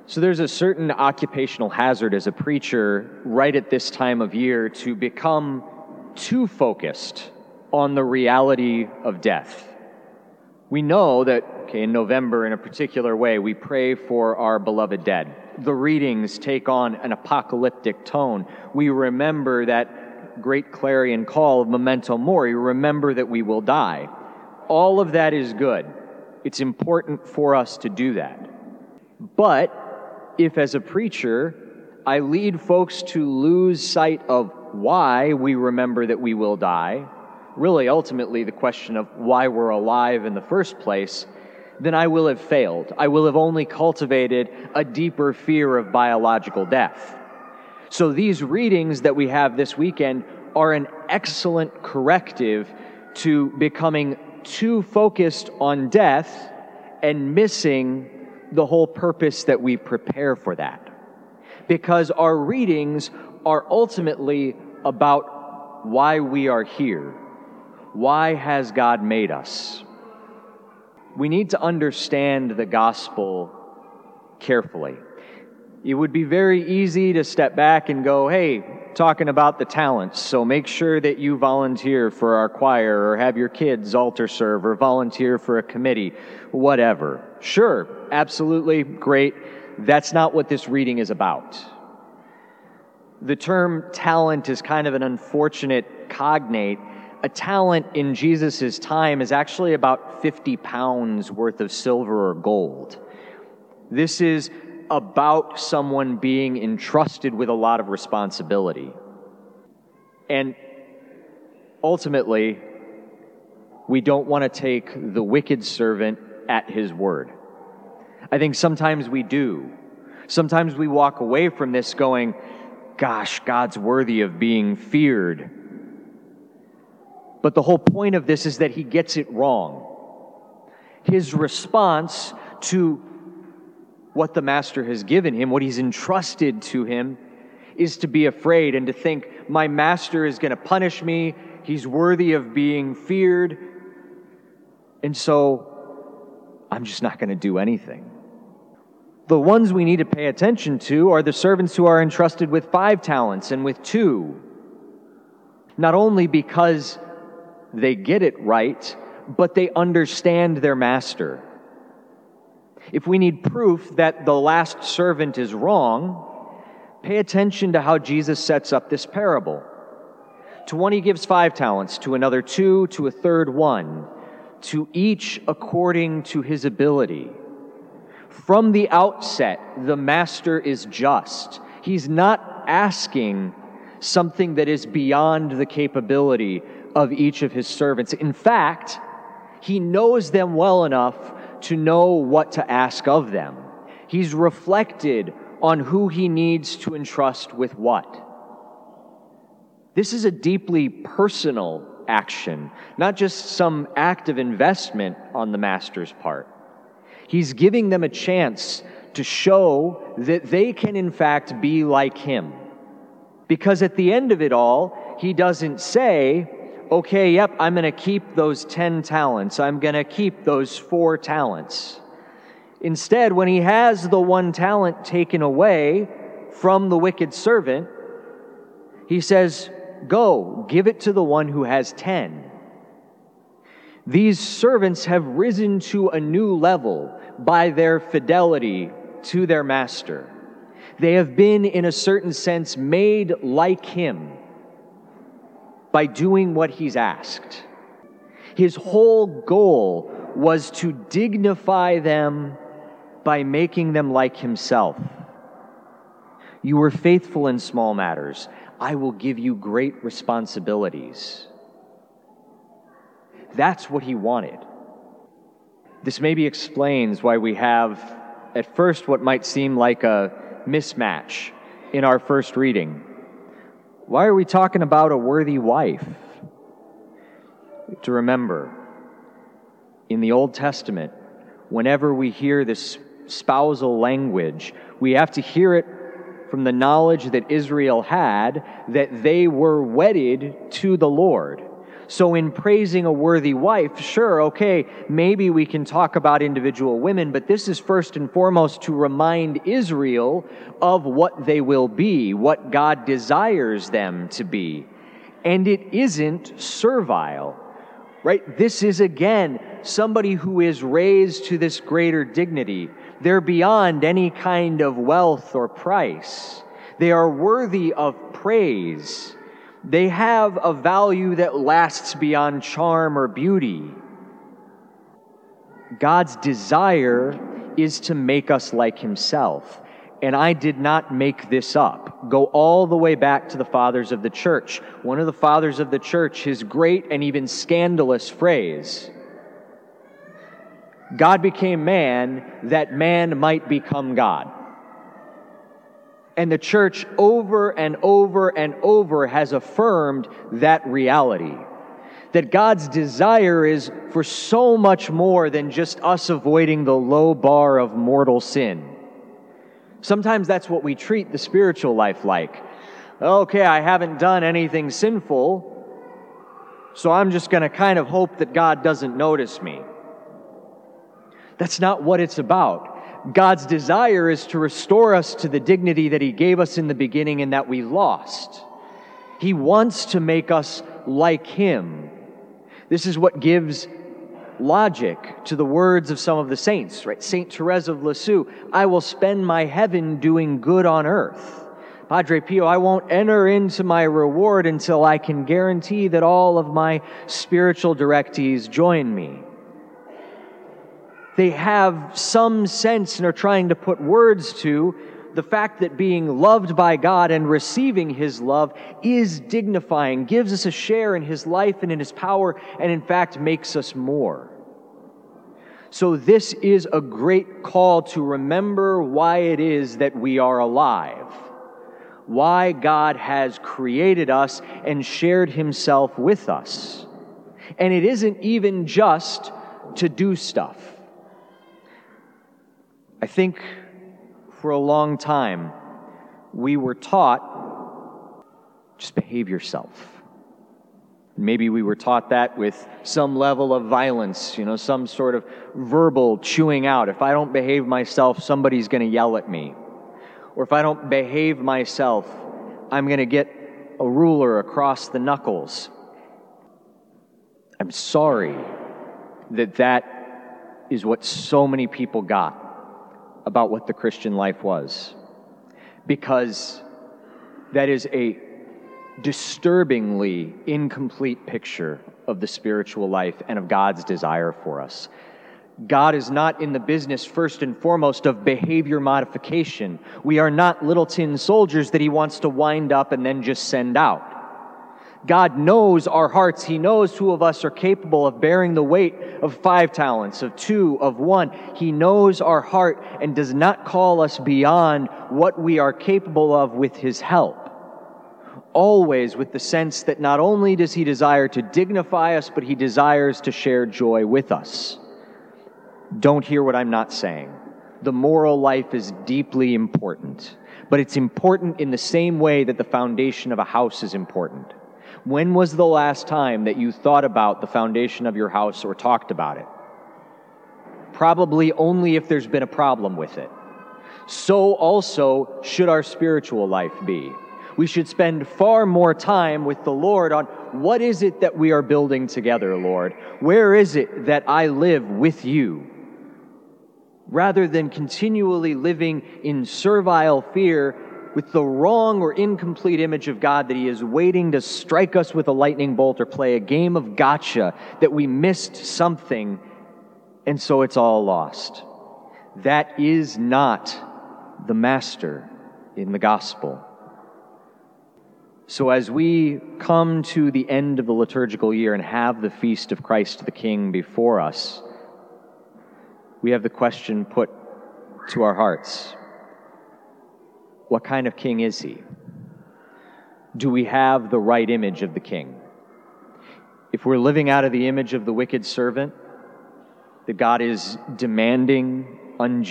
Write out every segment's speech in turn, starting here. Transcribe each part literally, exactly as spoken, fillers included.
So there's a certain occupational hazard as a preacher right at this time of year to become too focused on the reality of death. We know that, okay, in November in a particular way, we pray for our beloved dead. The readings take on an apocalyptic tone. We remember that great clarion call of memento mori, remember that we will die. All of that is good. It's important for us to do that. But if as a preacher, I lead folks to lose sight of why we remember that we will die, really ultimately the question of why we're alive in the first place, then I will have failed. I will have only cultivated a deeper fear of biological death. So these readings that we have this weekend are an excellent corrective to becoming too focused on death and missing the whole purpose that we prepare for that. Because our readings are ultimately about why we are here. Why has God made us? We need to understand the gospel carefully. It would be very easy to step back and go, hey, talking about the talents, so make sure that you volunteer for our choir or have your kids altar serve or volunteer for a committee, whatever. Sure, absolutely, great. That's not what this reading is about. The term talent is kind of an unfortunate cognate. A talent in Jesus' time is actually about fifty pounds worth of silver or gold. This is about someone being entrusted with a lot of responsibility. And ultimately, we don't want to take the wicked servant at his word. I think sometimes we do. Sometimes we walk away from this going, gosh, God's worthy of being feared. But the whole point of this is that he gets it wrong. His response to what the master has given him, what he's entrusted to him, is to be afraid and to think, my master is going to punish me, he's worthy of being feared, and so I'm just not going to do anything. The ones we need to pay attention to are the servants who are entrusted with five talents and with two. Not only because they get it right, but they understand their master. If we need proof that the last servant is wrong, pay attention to how Jesus sets up this parable. To one he gives five talents, to another two, to a third one, to each according to his ability. From the outset, the master is just. He's not asking something that is beyond the capability of each of his servants. In fact, he knows them well enough to know what to ask of them. He's reflected on who he needs to entrust with what. This is a deeply personal action, not just some act of investment on the master's part. He's giving them a chance to show that they can in fact be like him. Because at the end of it all, he doesn't say, okay, yep, I'm going to keep those ten talents. I'm going to keep those four talents. Instead, when he has the one talent taken away from the wicked servant, he says, go, give it to the one who has ten. These servants have risen to a new level by their fidelity to their master. They have been, in a certain sense, made like him by doing what he's asked. His whole goal was to dignify them by making them like himself. You were faithful in small matters. I will give you great responsibilities. That's what he wanted. This maybe explains why we have, at first, what might seem like a mismatch in our first reading. Why are we talking about a worthy wife? To remember, in the Old Testament, whenever we hear this spousal language, we have to hear it from the knowledge that Israel had that they were wedded to the Lord. So in praising a worthy wife, sure, okay, maybe we can talk about individual women, but this is first and foremost to remind Israel of what they will be, what God desires them to be. And it isn't servile, right? This is, again, somebody who is raised to this greater dignity. They're beyond any kind of wealth or price. They are worthy of praise. They have a value that lasts beyond charm or beauty. God's desire is to make us like Himself. And I did not make this up. Go all the way back to the fathers of the church. One of the fathers of the church, his great and even scandalous phrase, God became man that man might become God. And the church over and over and over has affirmed that reality. That God's desire is for so much more than just us avoiding the low bar of mortal sin. Sometimes that's what we treat the spiritual life like. Okay, I haven't done anything sinful, so I'm just going to kind of hope that God doesn't notice me. That's not what it's about. God's desire is to restore us to the dignity that He gave us in the beginning and that we lost. He wants to make us like Him. This is what gives logic to the words of some of the saints, right? Saint Therese of Lisieux, I will spend my heaven doing good on earth. Padre Pio, I won't enter into my reward until I can guarantee that all of my spiritual directees join me. They have some sense and are trying to put words to the fact that being loved by God and receiving His love is dignifying, gives us a share in His life and in His power, and in fact makes us more. So this is a great call to remember why it is that we are alive, why God has created us and shared Himself with us. And it isn't even just to do stuff. I think for a long time, we were taught, just behave yourself. Maybe we were taught that with some level of violence, you know, some sort of verbal chewing out. If I don't behave myself, somebody's going to yell at me. Or if I don't behave myself, I'm going to get a ruler across the knuckles. I'm sorry that that is what so many people got about what the Christian life was, because that is a disturbingly incomplete picture of the spiritual life and of God's desire for us. God is not in the business, first and foremost, of behavior modification. We are not little tin soldiers that He wants to wind up and then just send out. God knows our hearts. He knows who of us are capable of bearing the weight of five talents, of two, of one. He knows our heart and does not call us beyond what we are capable of with His help. Always with the sense that not only does He desire to dignify us, but He desires to share joy with us. Don't hear what I'm not saying. The moral life is deeply important, but it's important in the same way that the foundation of a house is important. When was the last time that you thought about the foundation of your house or talked about it? Probably only if there's been a problem with it. So also should our spiritual life be. We should spend far more time with the Lord on what is it that we are building together, Lord? Where is it that I live with you? Rather than continually living in servile fear with the wrong or incomplete image of God that He is waiting to strike us with a lightning bolt or play a game of gotcha, that we missed something and so it's all lost. That is not the Master in the gospel. So as we come to the end of the liturgical year and have the feast of Christ the King before us, we have the question put to our hearts. What kind of king is He? Do we have the right image of the king? If we're living out of the image of the wicked servant, that God is demanding,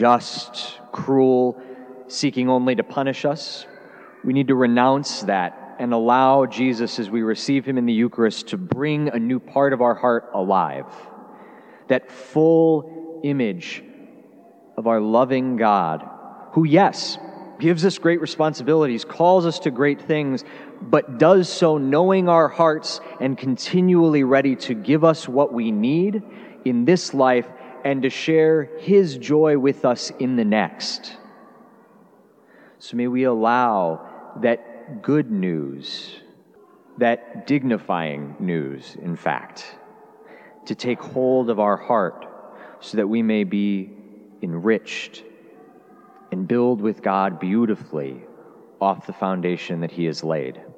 unjust, cruel, seeking only to punish us, we need to renounce that and allow Jesus, as we receive him in the Eucharist, to bring a new part of our heart alive. That full image of our loving God, who, yes, gives us great responsibilities, calls us to great things, but does so knowing our hearts and continually ready to give us what we need in this life and to share his joy with us in the next. So may we allow that good news, that dignifying news, in fact, to take hold of our heart so that we may be enriched and build with God beautifully off the foundation that he has laid.